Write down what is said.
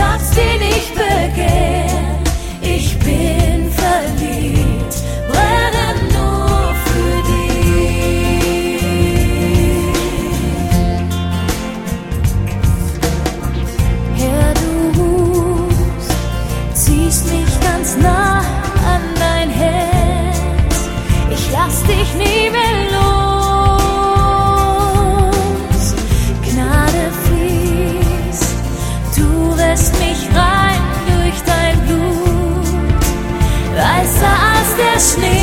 Schatz, den ich begehr. Ich bin verliebt, brenne nur für dich. Herr, du rufst, ziehst mich ganz nah an dein Herz. Ich lass dich nie mehr los. Gnade fließt, du wäschst mich rein durch dein Blut, weißer als der Schnee.